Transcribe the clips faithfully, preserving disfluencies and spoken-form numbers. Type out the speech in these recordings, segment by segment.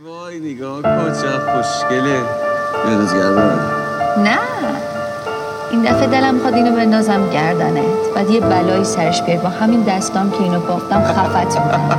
وای نگاه کن چه خوشگله. بنداز گردنت. نه این دفعه دلم میخواد اینو بندازم گردنت، بعد یه بلایی سرش بیای با همین دستام که اینو بافتم خفت میکنم.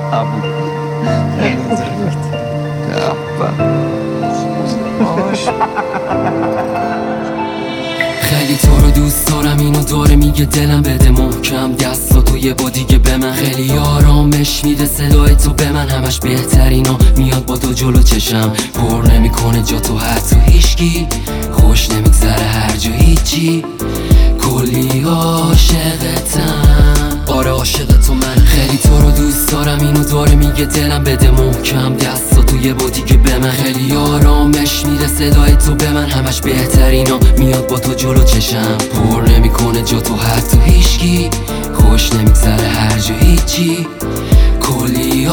خیلی تو رو دوست دارم، اینو داره میگه دلم، بده محکم دستاتو یه با دیگه به من. خیلی آرامش میده صدای تو به من، همش بهترینا میاد با تو جلو چشم. پر نمیکنه جا تو حتی هیچکی، خوش نمیگذره هر جا هیچی. کلی عاشقتم، آره عاشق تو من. خیلی تو رو دوست دارم، اینو داره میگه دلم، بده محکم دستاتو یه با دیگه به من. خیلی آرامش میده صدای تو به من، همش بهترینا میاد با تو جلو چشم. پر نمیکنه جا تو حتی هیچکی، خوش نمیگذره هر جا هیچی. کلی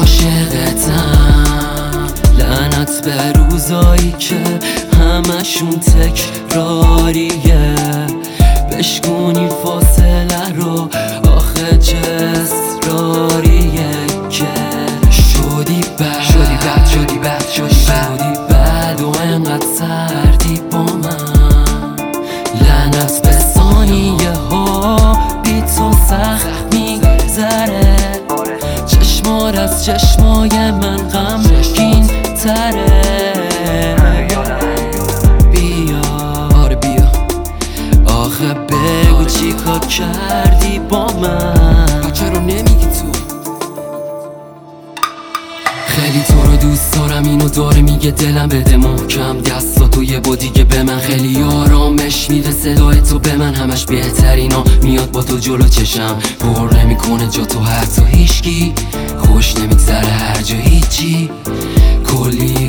عاشقتم، لعنت به روزایی که همشون تکراریه. بشکنی فاصله رو، آخه چه اصراریه که شدی بد شدی بد شدی بد شدی شدی بد و انقدر سردی با من. لعنت به ثانیه ها بی تو سخت میگذره. چشمار از چشمای من غمگین تره. بگو چی کار کردی با من، چرا نمیگی تو؟ خیلی تو رو دوست دارم، اینو داره میگه دلم، بده محکم دستاتو یه با دیگه به من. خیلی آرامش میده صدای تو به من، همش بهترینا میاد با تو جلو چشم. پر نمیکنه جا تو حتی هیچکی، خوش نمیگذره هر جا هیچی. کلی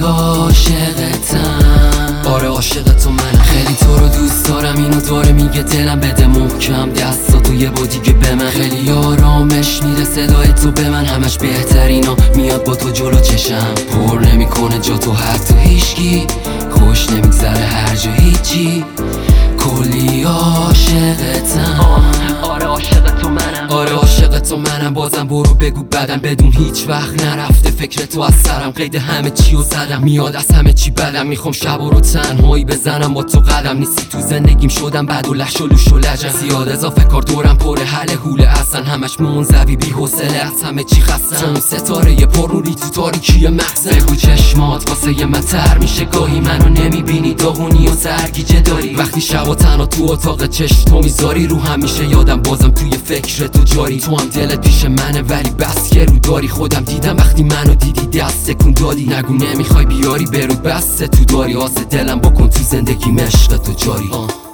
عاشقتم، آره عاشق تو من. خیلی تو رو دوست دارم، اینو داره میگه دلم، بده محکم دستاتو یه با دیگه به من. خیلی آرامش میده صدای تو به من، همش بهترینا میاد با تو جلو چشم. پر نمیکنه جا تو حتی هیچکی، خوش نمیگذره هر جا هیچی. کلی عاشقتم، آره عاشق تو منم، آره عاشق تو منم. بازم برو بگو بدم، بدون هیچ وقت نرفته فکر تو از سرم. قید همه چی رو زدم، میاد از همه چی بدم. میخوام شب رو تنهایی بزنم با تو قدم. نیستی تو زندگیم شدم بعد و لش و لوش و لجم. زیاد اضافه کار دورم پره حل حوله اصلا. همش منزوی بی حوصله از همه چی خستم. ستاره یه پرنوری تو تاریکی مغزم. بگو چشمات واسه من تر میشه گاهی، منو نمیبینی داغونی و سرگیجه داری. وقتی شب تنها تو اتاق چشم تو میذاری، رو همیشه یادم بازم توی فکر تو جاری. تو هم دلت پیش منه ولی بس که رو داری. خودم دیدم وقتی منو دیدی دست تکون دادی. نگو نمیخوای بیاری برود بس تو داری. آسه دلم بکن تو زندگی عشق تو جاری،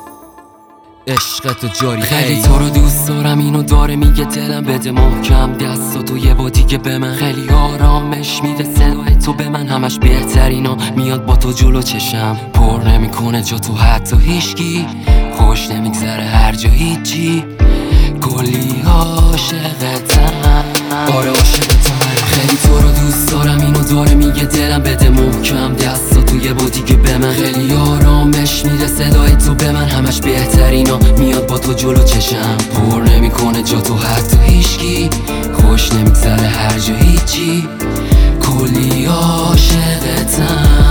عشق تو جاری. خیلی تو رو دوست دارم، اینو داره میگه دلم، بده محکم دستاتو یه با دیگه به من. خیلی آرامش میده صدای تو به من، همش بهترینا میاد با تو جلو چشم. پر نمیکنه جا تو حتی هیچکی، خوش نمیگذره هر جا هیچی. کلی عاشقتم، آره عاشق تو من. خیلی تو رو دوست دارم، اینو داره میگه دلم، بده محکم دستاتو یه با دیگه به من. خیلی آرامش میده صدای تو به من، همش بهترینا میاد با تو جلو چشم. پر نمیکنه جا تو حتی هیچکی، خوش نمیگذره هر جا هیچی. کلی عاشقتم.